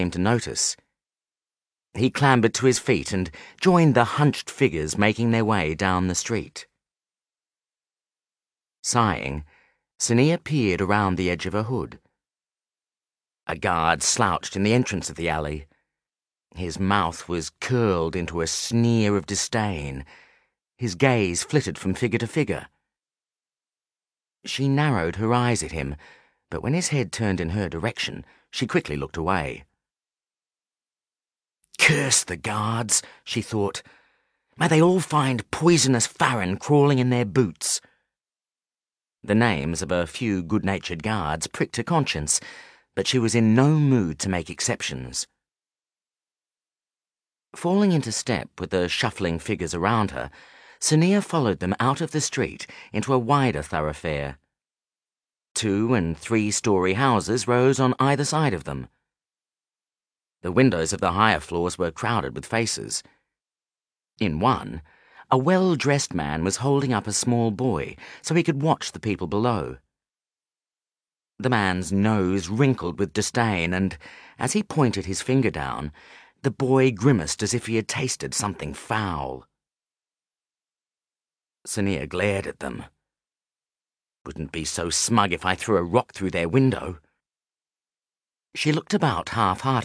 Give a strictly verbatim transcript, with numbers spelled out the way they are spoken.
seemed to notice. He clambered to his feet and joined the hunched figures making their way down the street. Sighing, Sania peered around the edge of her hood. A guard slouched in the entrance of the alley. His mouth was curled into a sneer of disdain. His gaze flitted from figure to figure. She narrowed her eyes at him, but when his head turned in her direction, she quickly looked away. Curse the guards, she thought. May they all find poisonous Farron crawling in their boots. The names of a few good-natured guards pricked her conscience, but she was in no mood to make exceptions. Falling into step with the shuffling figures around her, Sania followed them out of the street into a wider thoroughfare. Two- and three-story houses rose on either side of them. The windows of the higher floors were crowded with faces. In one, a well-dressed man was holding up a small boy so he could watch the people below. The man's nose wrinkled with disdain, and as he pointed his finger down, the boy grimaced as if he had tasted something foul. Sania glared at them. Wouldn't be so smug if I threw a rock through their window. She looked about half-heartedly.